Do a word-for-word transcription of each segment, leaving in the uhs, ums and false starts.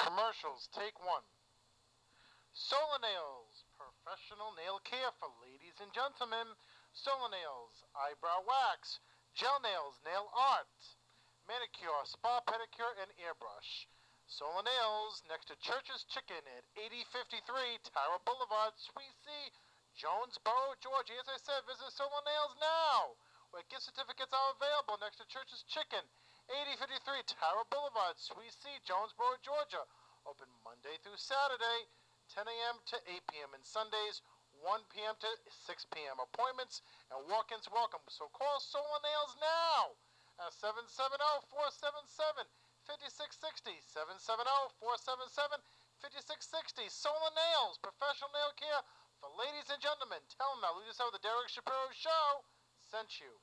Commercials, take one. Solar Nails, professional nail care for ladies and gentlemen. Solar Nails, eyebrow wax, gel nails, nail art, manicure, spa, pedicure, and airbrush. Solar Nails, next to Church's Chicken at eighty fifty-three Tower Boulevard, Suite C, Jonesboro, Georgia. As I said, visit Solar Nails now, where gift certificates are available next to Church's Chicken, eighty fifty-three Tower Boulevard, Suite C, Jonesboro, Georgia. Open Monday through Saturday, ten a.m. to eight p.m. and Sundays, one p.m. to six p.m. Appointments and walk-ins welcome. So call Solar Nails now at seven seven zero, four seven seven, five six six zero, seven seven zero, four seven seven, five six six zero. Solar Nails, professional nail care for ladies and gentlemen. Tell them that Lou just the Derek Shapiro Show sent you.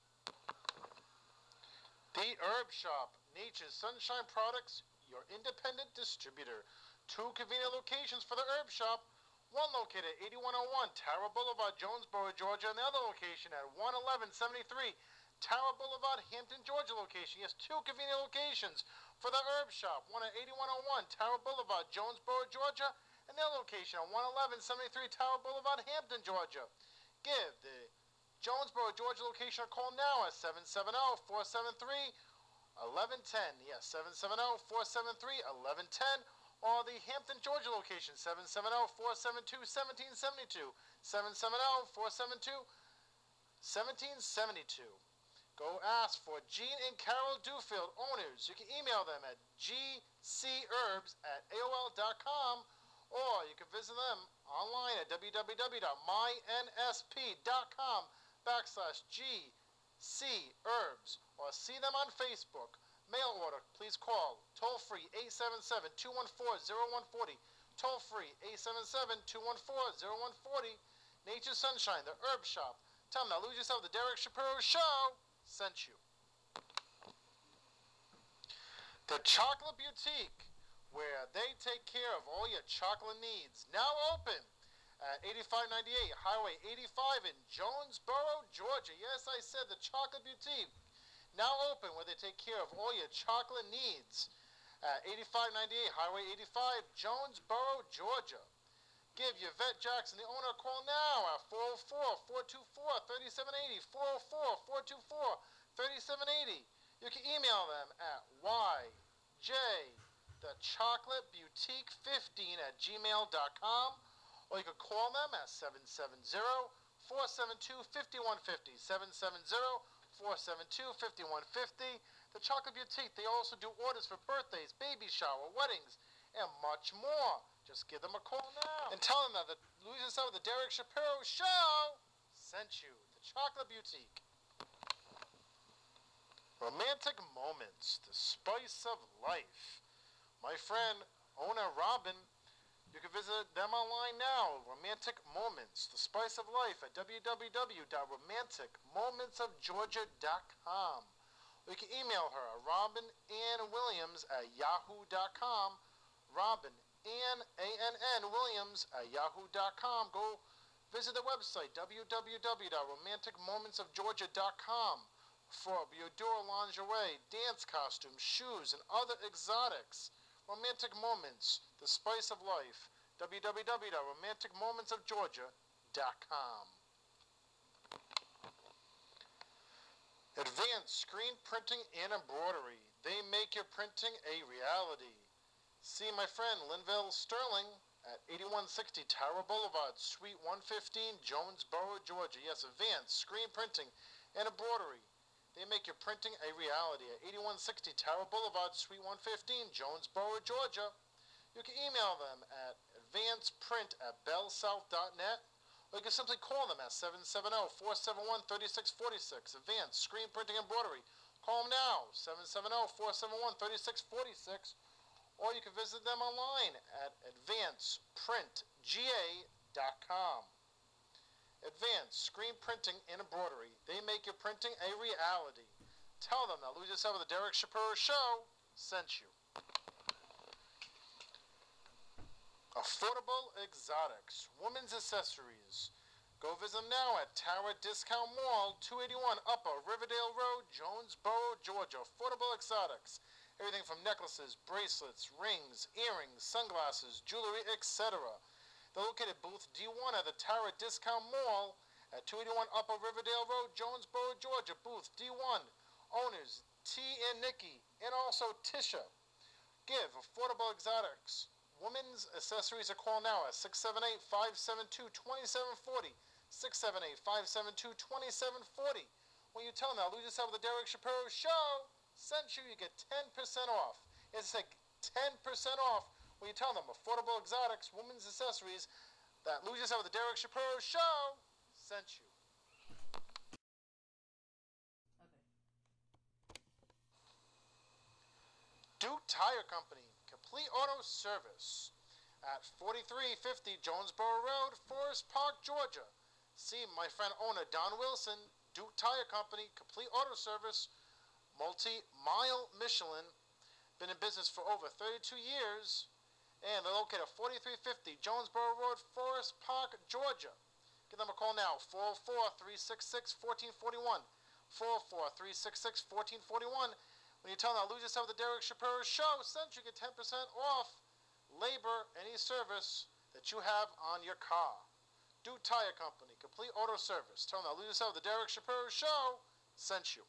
The Herb Shop, Nature's Sunshine Products, your independent distributor. Two convenient locations for the Herb Shop. One located at eighty-one oh one Tower Boulevard, Jonesboro, Georgia, and the other location at one eleven seventy-three Tower Boulevard, Hampton, Georgia location. Yes, two convenient locations for the Herb Shop. One at eighty-one oh one Tower Boulevard, Jonesboro, Georgia, and the other location at one eleven seventy-three Tower Boulevard, Hampton, Georgia. Give the Jonesboro, Georgia location a call now at seven seven zero, four seven three, one one one zero. Yes, seven seven zero, four seven three, one one one zero. Or the Hampton, Georgia location, seven seven zero, four seven two, one seven seven two, seven seven zero, four seven two, one seven seven two. Go ask for Gene and Carol Duffield, owners. You can email them at g c herbs at a o l dot com, or you can visit them online at w w w dot my n s p dot com backslash gcherbs, or see them on Facebook. Mail order, please call toll free eight seven seven, two one four, zero one four zero, toll free eight seven seven, two one four, zero one four zero. Nature's Sunshine, the Herb Shop. Tell them that Lose Yourself, the Derek Shapiro Show sent you. The Chocolate Boutique, where they take care of all your chocolate needs. Now open at eighty-five ninety-eight Highway eighty-five in Jonesboro, Georgia. Yes, I said the Chocolate Boutique. Now open, where they take care of all your chocolate needs at eighty-five ninety-eight Highway eighty-five, Jonesboro, Georgia. Give Yvette Jackson, the owner, a call now at four oh four, four two four, three seven eight zero, four oh four, four two four, three seven eight zero. You can email them at y j the chocolate boutique fifteen at gmail dot com, or you can call them at seven seven zero, four seven two, five one five zero, seven seven zero, four seven two, five one five zero. The Chocolate Boutique, they also do orders for birthdays, baby shower, weddings, and much more. Just give them a call now and tell them that the Lose Yourself, the Derek Shapiro Show sent you. The Chocolate Boutique. Romantic Moments, the spice of life. My friend, owner Robin, you can visit them online now. Romantic Moments, the spice of life at w w w dot romantic moments of georgia dot com. Or you can email her at robin ann williams at yahoo dot com. Robin Ann, A N N Williams at yahoo dot com. Go visit the website w w w dot romantic moments of georgia dot com for boudoir lingerie, dance costumes, shoes, and other exotics. Romantic Moments, the spice of life. w w w dot romantic moments of georgia dot com. Advanced Screen Printing and Embroidery. They make your printing a reality. See my friend Linville Sterling at eighty-one sixty Tower Boulevard, Suite one fifteen, Jonesboro, Georgia. Yes, Advanced Screen Printing and Embroidery. They make your printing a reality at eighty-one sixty Tower Boulevard, Suite one fifteen, Jonesboro, Georgia. You can email them at advanceprint at bellsouth dot net, or you can simply call them at seven seven zero, four seven one, three six four six. Advanced Screen Printing and Embroidery. Call them now, seven seven zero, four seven one, three six four six, or you can visit them online at advance print g a dot com. Advanced Screen Printing and Embroidery. They make your printing a reality. Tell them that Lose Yourself with the Derek Shapiro Show sent you. Affordable Exotics, Women's Accessories. Go visit them now at Tower Discount Mall, two eighty-one Upper Riverdale Road, Jonesboro, Georgia. Affordable Exotics. Everything from necklaces, bracelets, rings, earrings, sunglasses, jewelry, et cetera. They're located booth D one at the Tara Discount Mall at two eighty-one Upper Riverdale Road, Jonesboro, Georgia. Booth D one. Owners T and Nikki, and also Tisha. Give affordable exotics. Women's accessories are call now at six seven eight, five seven two, two seven four zero. six seven eight, five seven two, two seven four zero. When you tell them that Lose Yourself with the Derek Shapiro Show sent you, you get ten percent off. It's like ten percent off when you tell them affordable exotics, women's accessories that Lose Yourself with the Derek Shapiro Show sent you. Duke Tire Company, complete auto service at forty-three fifty Jonesboro Road, Forest Park, Georgia. See my friend owner Don Wilson, Duke Tire Company, complete auto service, multi-mile Michelin, been in business for over thirty-two years, and they're located at forty-three fifty Jonesboro Road, Forest Park, Georgia. Give them a call now, four oh four, three six six, one four four one, four oh four, three six six, one four four one. When you tell them, Lose Yourself with the Derek Shapiro Show, sent you get ten percent off labor, any service that you have on your car. Duke Tire Company, complete auto service. Tell them, Lose Yourself with the Derek Shapiro Show, sent you.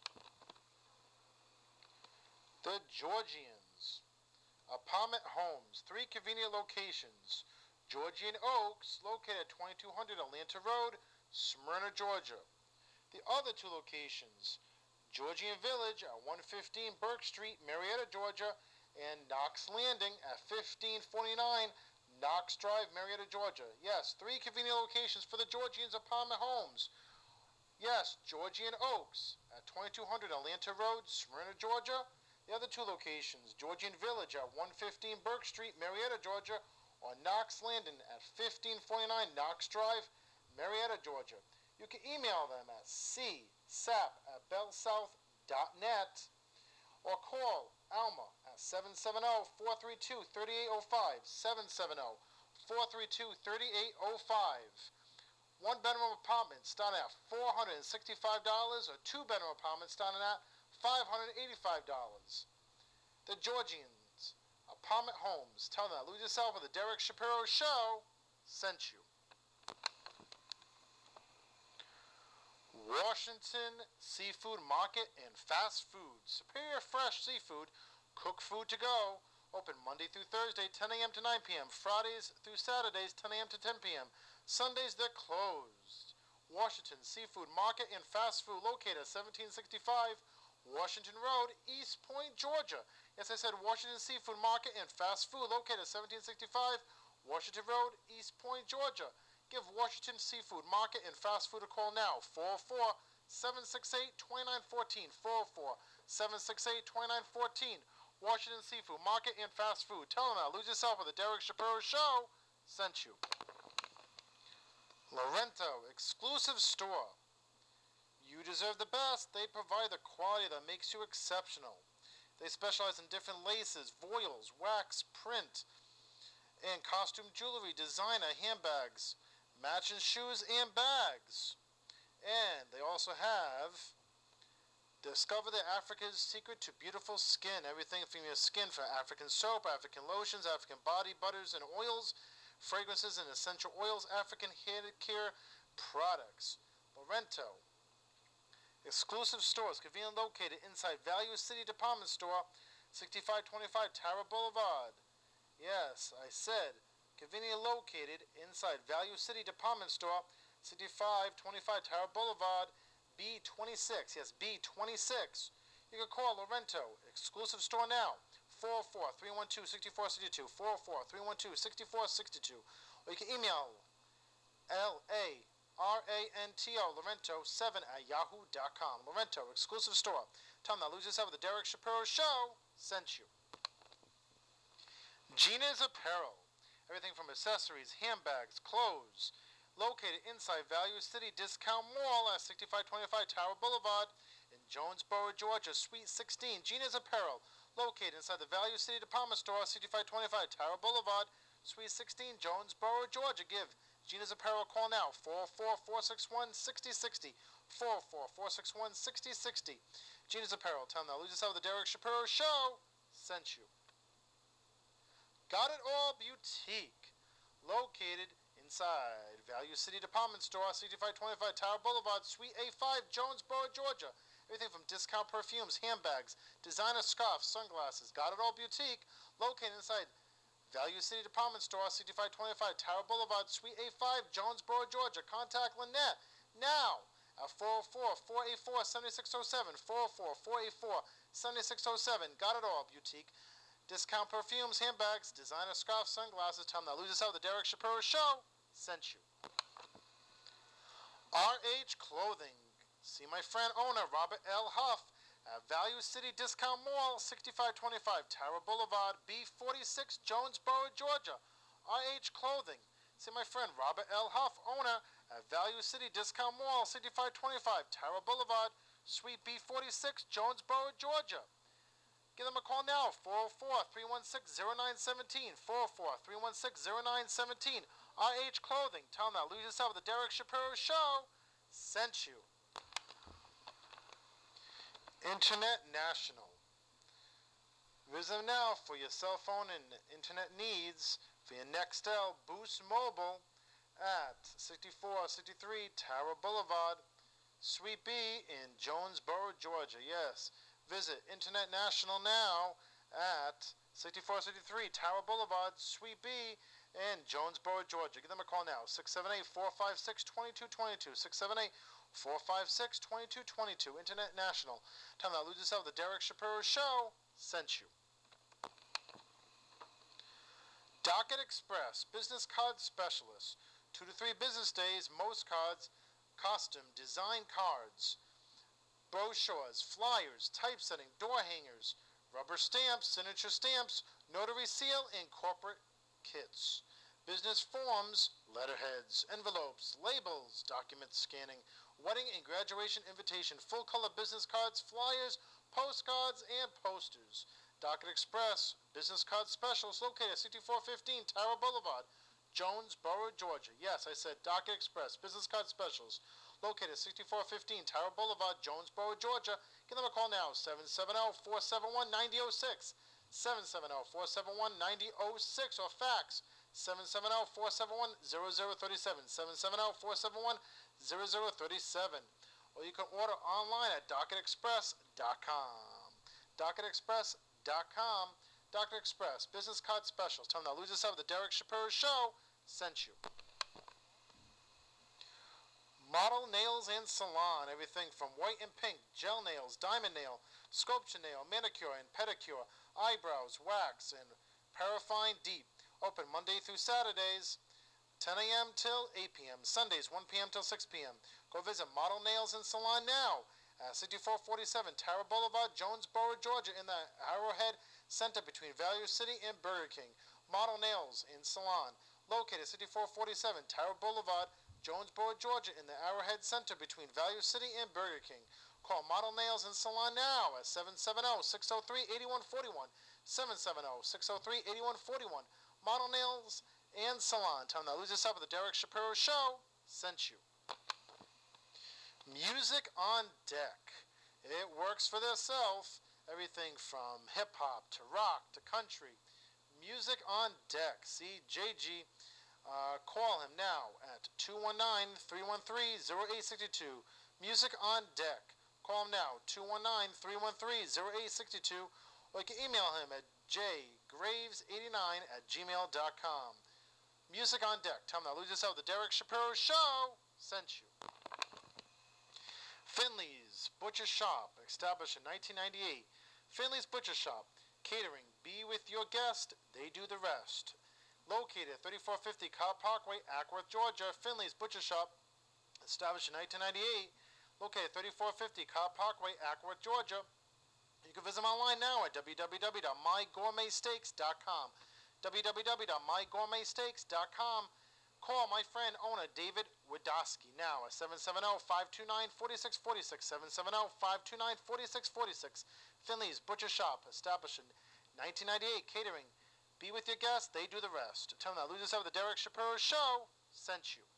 The Georgians, apartment homes, three convenient locations. Georgian Oaks, located at twenty-two hundred Atlanta Road, Smyrna, Georgia. The other two locations, Georgian Village at one fifteen Burke Street, Marietta, Georgia, and Knox Landing at fifteen forty-nine Knox Drive, Marietta, Georgia. Yes, three convenient locations for the Georgians apartment homes. Yes, Georgian Oaks at twenty-two hundred Atlanta Road, Smyrna, Georgia. The other two locations, Georgian Village at one fifteen Burke Street, Marietta, Georgia, or Knox Landing at fifteen forty-nine Knox Drive, Marietta, Georgia. You can email them at c sap at bellsouth dot net or call Alma at seven seven zero, four three two, three eight zero five, seven seven zero, four three two, three eight zero five. One-bedroom apartment starting at four hundred sixty-five dollars or two-bedroom apartment starting at five hundred eighty-five dollars. The Georgians apartment homes. Tell them that Lose Yourself with the Derek Shapiro Show sent you. Washington Seafood Market and Fast Food. Superior fresh seafood, cooked food to go. Open Monday through Thursday, ten a.m. to nine p.m. Fridays through Saturdays, ten a.m. to ten p.m. Sundays, they're closed. Washington Seafood Market and Fast Food, located at seventeen sixty-five Washington Road, East Point, Georgia. Yes, I said Washington Seafood Market and Fast Food, located at seventeen sixty-five Washington Road, East Point, Georgia. Give Washington Seafood Market and Fast Food a call now, four oh four, seven six eight, two nine one four, four oh four, seven six eight, two nine one four. Washington Seafood Market and Fast Food. Tell them that Lose Yourself with the Derek Shapiro Show sent you. Lorento Exclusive Store. You deserve the best. They provide the quality that makes you exceptional. They specialize in different laces, voiles, wax, print, and costume jewelry, designer, handbags, matching shoes and bags. And they also have Discover the Africa's Secret to Beautiful Skin. Everything from your skin, for African soap, African lotions, African body butters and oils, fragrances and essential oils, African hair care products. Lorento Exclusive Stores, conveniently located inside Value City Department Store, sixty-five twenty-five Tara Boulevard. Yes, I said conveniently located inside Value City Department Store, sixty-five twenty-five Tara Boulevard, B twenty-six. Yes, B twenty-six. You can call Lorento Exclusive Store now, four oh four, three one two, six four six two, four oh four, three one two, six four six two. Or you can email L A R A N T O, Lorento seven at yahoo dot com. Lorento Exclusive Store. Tell them that Lose Yourself with the Derek Shapiro Show sent you. Gina's Apparel. Everything from accessories, handbags, clothes. Located inside Value City Discount Mall at sixty-five twenty-five Tower Boulevard in Jonesboro, Georgia, Suite sixteen. Gina's Apparel. Located inside the Value City Department Store, sixty-five twenty-five Tower Boulevard, Suite sixteen, Jonesboro, Georgia. Give Gina's Apparel, call now, four oh four, four six one, six oh six oh, four oh four, four six one, six oh six oh. Gina's Apparel, tell them that Lose Yourself with the Derek Shapiro Show sent you. Got It All Boutique, located inside Value City Department Store, sixty-five twenty-five Tower Boulevard, Suite A five, Jonesboro, Georgia. Everything from discount perfumes, handbags, designer scarves, sunglasses. Got It All Boutique, located inside Value City Department Store, sixty-five twenty-five Tower Boulevard, Suite A five, Jonesboro, Georgia. Contact Lynette now at four oh four, four eight four, seven six oh seven, four oh four, four eight four, seven six oh seven. Got It All Boutique. Discount perfumes, handbags, designer scarves, sunglasses. Tell them that Lose Yourself with the Derek Shapiro Show sent you. R H Clothing. See my friend owner, Robert L. Huff, at Value City Discount Mall, sixty-five twenty-five Tower Boulevard, B forty-six, Jonesboro, Georgia. R H Clothing. See my friend Robert L. Huff, owner at Value City Discount Mall, sixty-five twenty-five Tower Boulevard, Suite B forty-six, Jonesboro, Georgia. Give them a call now, four oh four, three one six, oh nine one seven, four oh four, three one six, oh nine one seven. R H Clothing. Tell them that Lose Yourself with the Derek Shapiro Show sent you. Internet National. Visit them now for your cell phone and internet needs for your Nextel Boost Mobile at sixty-four sixty-three Tower Boulevard, Suite B in Jonesboro, Georgia. Yes, visit Internet National now at sixty-four sixty-three Tower Boulevard, Suite B in Jonesboro, Georgia. Give them a call now, six seven eight, four five six, two two two two, six seven eight, four five six, two two two two. Internet National. Tell them that Lose Yourself, the Derek Shapiro Show sent you. Docket Express, business card specialist. Two to three business days, most cards, custom design cards, brochures, flyers, typesetting, door hangers, rubber stamps, signature stamps, notary seal, and corporate kits. Business forms, letterheads, envelopes, labels, document scanning, wedding and graduation invitation, full color business cards, flyers, postcards, and posters. Docket Express, business card specialist, located at sixty-four fifteen Tower Boulevard, Jonesboro, Georgia. Yes, I said Docket Express, business card specialist, located at sixty-four fifteen Tower Boulevard, Jonesboro, Georgia. Give them a call now, seven seven zero, four seven one, nine zero zero six, seven seven zero, four seven one, nine zero zero six, or fax seven seven zero, four seven one, zero zero three seven, seven seven zero, four seven one, zero zero three seven. Or you can order online at docket express dot com. docket express dot com. Docket Express, business card specials. Tell them that Lose Yourself with the Derek Shapiro Show sent you. Model Nails and Salon. Everything from white and pink, gel nails, diamond nail, sculpture nail, manicure and pedicure, eyebrows, wax, and parafine deep. Open Monday through Saturdays, ten a.m. till eight p.m. Sundays, one p.m. till six p.m. Go visit Model Nails and Salon now at sixty-four forty-seven Tower Boulevard, Jonesboro, Georgia, in the Arrowhead Center between Value City and Burger King. Model Nails and Salon, located at sixty-four forty-seven Tower Boulevard, Jonesboro, Georgia, in the Arrowhead Center between Value City and Burger King. Call Model Nails and Salon now at seven seven zero, six zero three, eight one four one, seven seven zero, six zero three, eight one four one. Model Nails and Salon. Tell them that Lose Yourself with the Derek Shapiro Show sent you. Music on Deck. It works for theirself. Everything from hip-hop to rock to country. Music on Deck. See J G. Uh, call him now at two one nine, three one three, zero eight six two. Music on Deck. Call him now, two one nine, three one three, zero eight six two. Or you can email him at j graves eighty-nine at gmail dot com. Music on Deck. Tell him that Lose Yourself, the Derek Shapiro Show sent you. Finley's Butcher Shop, established in nineteen ninety-eight. Finley's Butcher Shop, catering, be with your guest, they do the rest. Located at thirty-four fifty Cobb Parkway, Ackworth, Georgia. Finley's Butcher Shop, established in nineteen ninety-eight. Located at thirty-four fifty Cobb Parkway, Ackworth, Georgia. You can visit them online now at w w w dot my gourmet steaks dot com. w w w dot my gourmet steaks dot com. Call my friend owner David Wadowski now at seven seven zero, five two nine, four six four six, seven seven zero, five two nine, four six four six. Finley's Butcher Shop, established in nineteen ninety-eight, catering. Be with your guests, they do the rest. Tell them that Lose Yourself with the Derek Shapiro Show sent you.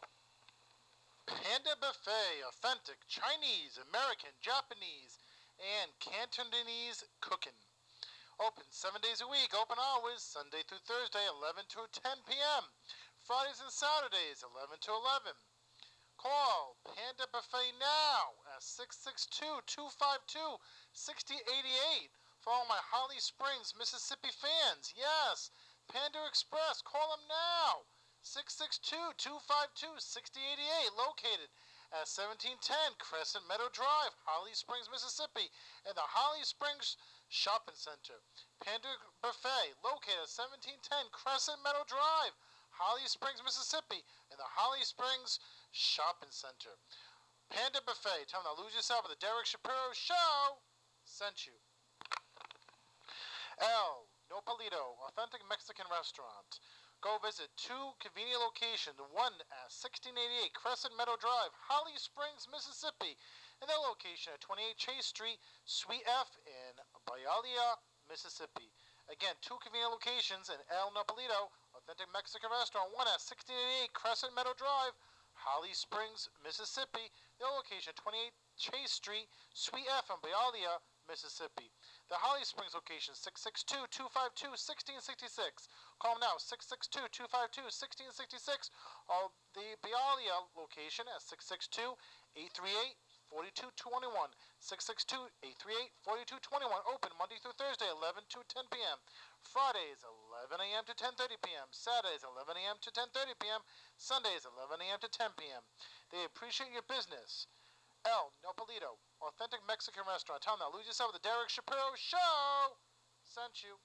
Panda Buffet, authentic Chinese, American, Japanese, and Cantonese cooking. Open seven days a week, open hours, Sunday through Thursday, eleven to ten p.m. Fridays and Saturdays, eleven to eleven. Call Panda Buffet now at six six two, two five two, six zero eight eight for all my Holly Springs, Mississippi fans. Yes, Panda Express, call them now. six six two, two five two, six zero eight eight, located at seventeen ten Crescent Meadow Drive, Holly Springs, Mississippi, and the Holly Springs Shopping Center. Panda Buffet, located at seventeen ten Crescent Meadow Drive, Holly Springs, Mississippi, and the Holly Springs Shopping Center. Panda Buffet, tell them to lose yourself at the Derek Shapiro Show, sent you. El Nopalito, authentic Mexican restaurant. Go visit two convenient locations, one at sixteen eighty-eight Crescent Meadow Drive, Holly Springs, Mississippi, and their location at twenty-eight Chase Street, Suite F in Hialeah, Mississippi. Again, two convenient locations in El Nopalito, authentic Mexican restaurant, one at sixteen eighty-eight Crescent Meadow Drive, Holly Springs, Mississippi, their location at twenty-eight Chase Street, Suite F in Hialeah, Mississippi. The Holly Springs location, six six two, two five two, one six six six. Call them now, six six two, two five two, one six six six. Or the Hialeah location at six six two, eight three eight, four two two one. six six two, eight three eight, four two two one. Open Monday through Thursday, eleven to ten p.m. Fridays, eleven a.m. to ten thirty p.m. Saturdays, eleven a.m. to ten thirty p.m. Sundays, eleven a.m. to ten p.m. They appreciate your business. El Nopalito, authentic Mexican restaurant. Tell them now, lose yourself with the Derek Shapiro Show, sent you.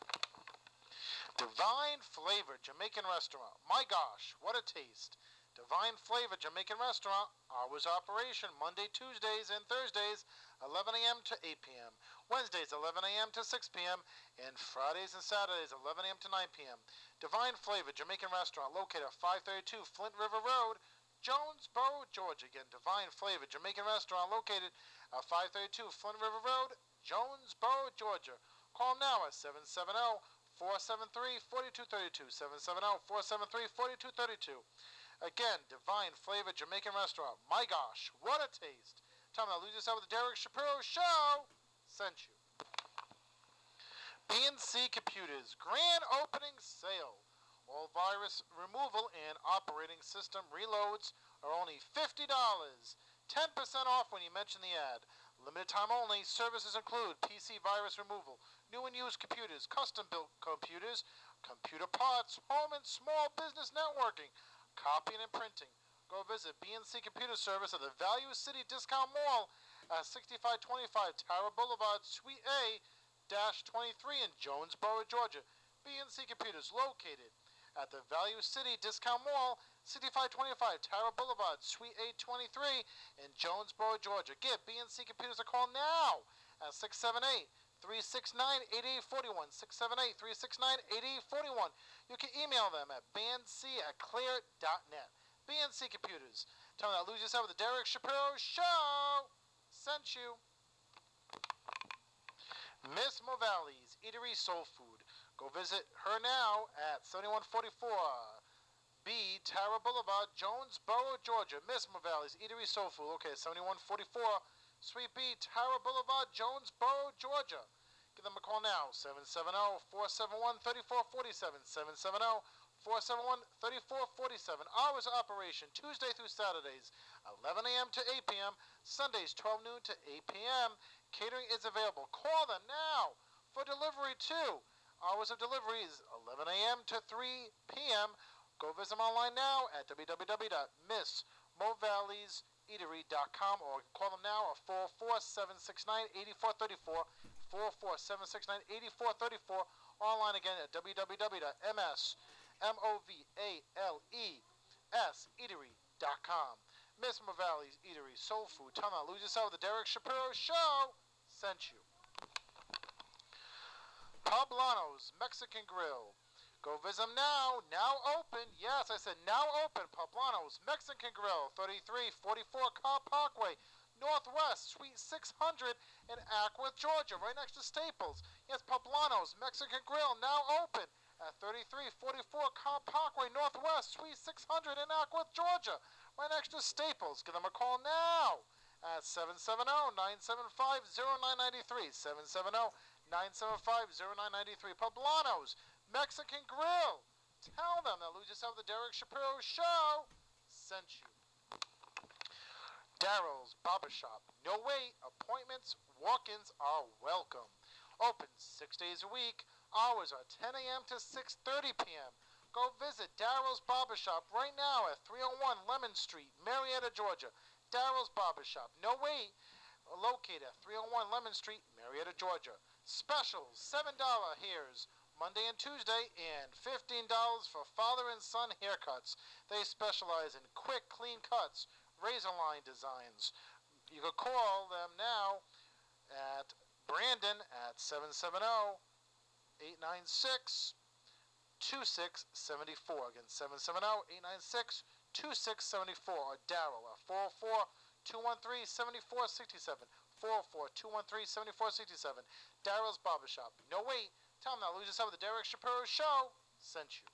Divine Flavor Jamaican Restaurant. My gosh, what a taste. Divine Flavor Jamaican Restaurant. Hours of operation Monday, Tuesdays, and Thursdays, eleven a.m. to eight p.m. Wednesdays, eleven a.m. to six p.m. And Fridays and Saturdays, eleven a.m. to nine p.m. Divine Flavor Jamaican Restaurant, located at five thirty-two Flint River Road, Jonesboro, Georgia. Again, Divine Flavor Jamaican Restaurant, located at five thirty-two Flint River Road, Jonesboro, Georgia. Call now at seven seven zero, four seven three, four two three two, seven seven zero, four seven three, four two three two. Again, Divine Flavor Jamaican Restaurant. My gosh, what a taste. Time to lose yourself with the Derek Shapiro Show, sent you. B and C Computers, grand opening sale. All virus removal and operating system reloads are only fifty dollars. ten percent off when you mention the ad. Limited time only. Services include P C virus removal, new and used computers, custom-built computers, computer parts, home and small business networking, copying and printing. Go visit B and C Computer Service at the Value City Discount Mall at sixty-five twenty-five Tara Boulevard, Suite A twenty-three in Jonesboro, Georgia. B and C Computers located at the Value City Discount Mall, sixty-five twenty-five Tara Boulevard, Suite A twenty-three in Jonesboro, Georgia. Give B and C Computers a call now at six seven eight, three six nine, eight eight four one, six seven eight, three six nine, eight eight four one. You can email them at bandc at clear dot net. B and C Computers. Tell them that lose yourself with the Derek Shapiro Show, sent you. Miss Movalli's Eatery Soul Food. Go visit her now at seventy-one forty-four B Tara Boulevard, Jonesboro, Georgia. Miss Movalli's Eatery Soul Food. Okay, seventy-one forty-four Suite B Tara Boulevard, Jonesboro, Georgia. Give them a call now, seven seven zero, four seven one, three four four seven, seven seven zero, four seven one, three four four seven. Hours of operation, Tuesday through Saturdays, eleven a.m. to eight p.m. Sundays, twelve noon to eight p.m. Catering is available. Call them now for delivery too. Hours of delivery is eleven a.m. to three p.m. Go visit them online now at w w w dot miss movallies eatery dot com or call them now at four four seven six nine, eight four three four, four four seven six nine, eight four three four. Online again at w w w dot miss movallies eatery dot com. Miss Movallies Eatery Soul Food. Tell them, lose yourself with the Derek Shapiro Show, sent you. Poblano's Mexican Grill. Go visit them now. Now open. Yes, I said now open. Poblano's Mexican Grill. thirty-three forty-four Carr Parkway, Northwest, Suite six hundred in Acworth, Georgia, right next to Staples. Yes, Poblano's Mexican Grill now open at thirty-three forty-four Cobb Parkway Northwest, Suite six hundred in Acworth, Georgia, right next to Staples. Give them a call now at seven seven zero, nine seven five, zero nine nine three, seven seven zero, nine seven five, zero nine nine three. Poblanos Mexican Grill. Tell them that Lose Yourself the Derek Shapiro Show sent you. Daryl's Barbershop. No wait. Appointments, walk-ins are welcome. Open six days a week. Hours are ten a.m. to six thirty p.m. Go visit Daryl's Barbershop right now at three oh one Lemon Street, Marietta, Georgia. Daryl's Barbershop. No wait. Located at three oh one Lemon Street, Marietta, Georgia. Specials, seven dollars hairs Monday and Tuesday, and fifteen dollars for father and son haircuts. They specialize in quick, clean cuts, razor line designs. You can call them now at Brandon at seven seven zero, eight nine six, two six seven four. Again, seven seven zero, eight nine six, two six seven four. Or Daryl at four oh four, two one three, seven four six seven. four oh four, two one three, seven four six seven. Daryl's Barbershop. No wait. Tell them that Lose Yourself with the Derek Shapiro Show sent you.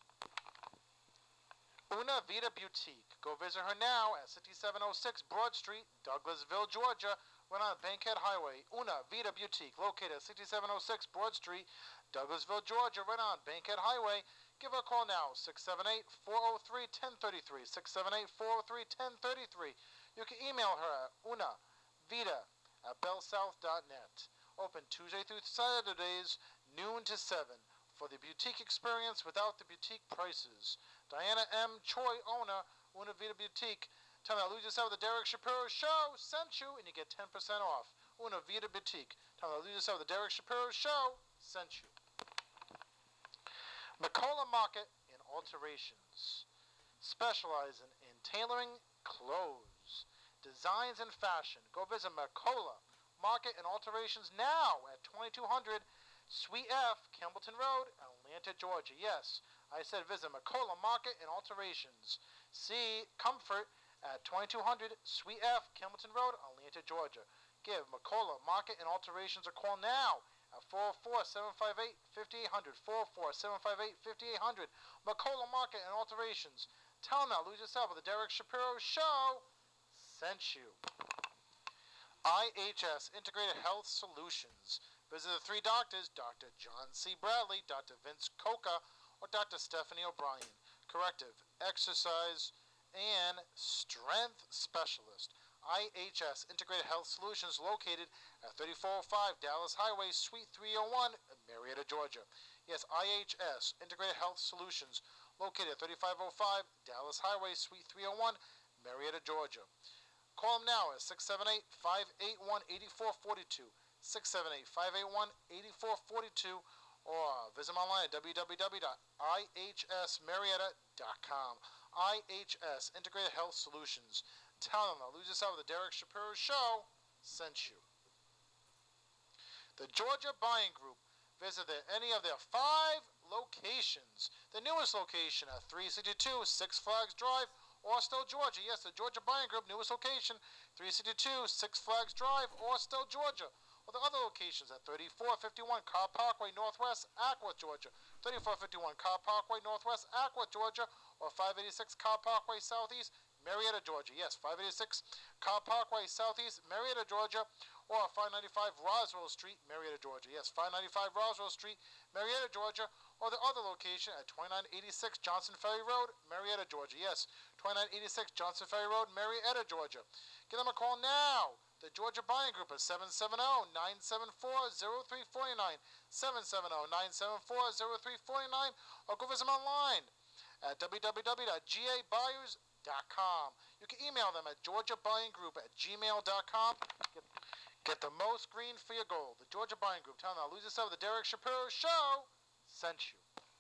Una Vida Boutique. Go visit her now at sixty-seven oh six Broad Street, Douglasville, Georgia, right on Bankhead Highway. Una Vida Boutique, located at sixty-seven oh six Broad Street, Douglasville, Georgia, right on Bankhead Highway. Give her a call now, six seven eight, four oh three, one oh three three, six seven eight, four oh three, one oh three three. You can email her at unavida at bellsouth dot net. Open Tuesday through Saturdays, noon to seven. For the boutique experience without the boutique prices. Diana M. Choi, owner, Una Vida Boutique. Tell me that Lose Yourself with the Derek Shapiro Show sent you, and you get ten percent off. Una Vida Boutique. Tell me that Lose Yourself with the Derek Shapiro Show sent you. McCullough Market and Alterations. Specializing in tailoring clothes, designs, and fashion. Go visit McCullough Market and Alterations now at twenty-two hundred Suite F, Campbellton Road, Atlanta, Georgia. Yes, I said visit McCullough Market and Alterations. See Comfort at twenty-two hundred Suite F, Campbellton Road, Atlanta, Georgia. Give McCullough Market and Alterations a call now at four oh four, seven five eight, five eight zero zero, four oh four, seven five eight, five eight zero zero. McCullough Market and Alterations. Tell them now, Lose Yourself with the Derek Shapiro Show sent you. I H S, Integrated Health Solutions. Visit the three doctors, Doctor John C. Bradley, Doctor Vince Coca, or Doctor Stephanie O'Brien. Corrective, exercise, and strength specialist. I H S, Integrated Health Solutions, located at thirty-four oh five Dallas Highway, Suite three oh one, Marietta, Georgia. Yes, I H S, Integrated Health Solutions, located at thirty-five oh five Dallas Highway, Suite three oh one, Marietta, Georgia. Call them now at six seven eight, five eight one, eight four four two. six seven eight, five eight one, eight four four two, or visit them online at w w w dot i h s marietta dot com. I H S, Integrated Health Solutions. Tell them that Lose Yourself with the Derek Shapiro Show sent you. The Georgia Buying Group. Visit the, any of their five locations. The newest location at three sixty-two Six Flags Drive, Austell, Georgia. Yes, the Georgia Buying Group, newest location, three sixty-two Six Flags Drive, Austell, Georgia. Or the other locations at thirty-four fifty-one Cobb Parkway Northwest, Acworth, Georgia. thirty-four fifty-one Cobb Parkway Northwest, Acworth, Georgia. Or five eighty-six Cobb Parkway Southeast, Marietta, Georgia. Yes, five eighty-six Cobb Parkway Southeast, Marietta, Georgia. Or five ninety-five Roswell Street, Marietta, Georgia. Yes, five ninety-five Roswell Street, Marietta, Georgia. Or the other location at twenty-nine eighty-six Johnson Ferry Road, Marietta, Georgia. Yes, twenty-nine eighty-six Johnson Ferry Road, Marietta, Georgia. Give them a call now. The Georgia Buying Group is seven seven zero, nine seven four, zero three four nine, seven seven zero, nine seven four, zero three four nine, or go visit them online at w w w dot g a buyers dot com. You can email them at georgia buying group at gmail dot com. Get, get the most green for your gold. The Georgia Buying Group. Tell them now, Lose Yourself with the Derek Shapiro Show sent you.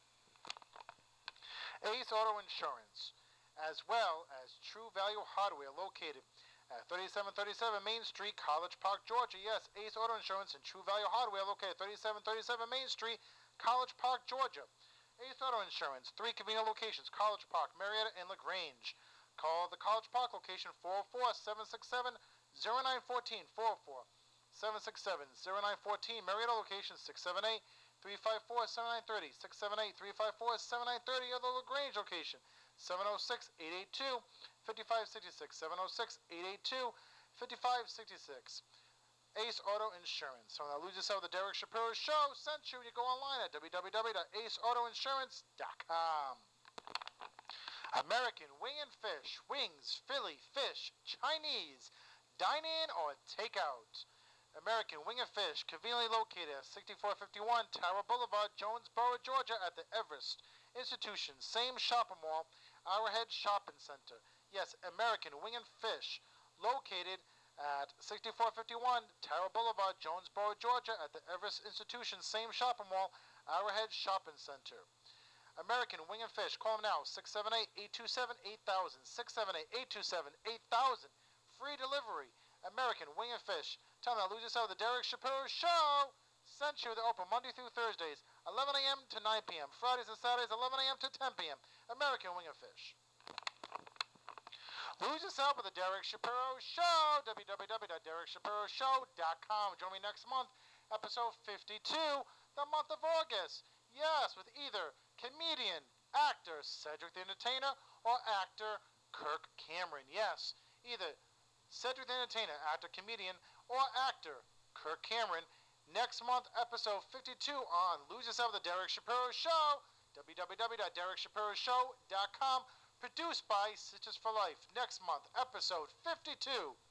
Ace Auto Insurance, as well as True Value Hardware, located at thirty-seven thirty-seven Main Street, College Park, Georgia. Yes, Ace Auto Insurance and True Value Hardware, located at thirty-seven thirty-seven Main Street, College Park, Georgia. Ace Auto Insurance, three convenient locations, College Park, Marietta, and LaGrange. Call the College Park location four oh four, seven six seven, zero nine one four, four oh four, seven six seven, zero nine one four. Marietta location six seven eight, three five four, seven nine three zero, six seven eight, three five four, seven nine three zero, or the LaGrange location, seven oh six, eight eight two, five five six six, seven oh six, eight eight two, five five six six. Ace Auto Insurance. So now lose yourself the Derek Shapiro Show. Sent you. You go online at w w w dot ace auto insurance dot com. American Wing and Fish. Wings, Philly, fish, Chinese. Dine in or take out. American Wing and Fish, conveniently located at sixty-four fifty-one Tower Boulevard, Jonesboro, Georgia, at the Everest Institution. Same shopping mall, Arrowhead Shopping Center. Yes, American Wing and Fish, located at sixty-four fifty-one Tower Boulevard, Jonesboro, Georgia, at the Everest Institution. Same shopping mall, Arrowhead Shopping Center. American Wing and Fish, call them now, six seven eight, eight two seven, eight thousand, six seven eight, eight two seven, eight thousand. Free delivery. American Wing and Fish. Tell them to lose yourself the Derek Shapiro Show. Sent you. They're open Monday through Thursdays, eleven a.m. to nine p.m. Fridays and Saturdays, eleven a.m. to ten p.m. American Wing and Fish. Lose yourself with the Derek Shapiro Show. w w w dot derek shapiro show dot com. Join me next month, episode fifty-two, the month of August. Yes, with either comedian, actor Cedric the Entertainer, or actor Kirk Cameron. Yes, either Cedric the Entertainer, actor, comedian, or actor Kirk Cameron. Next month, episode fifty-two on Lose Yourself with the Derek Shapiro Show. w w w dot derek shapiro show dot com. Produced by Sisters for Life. Next month, episode fifty-two.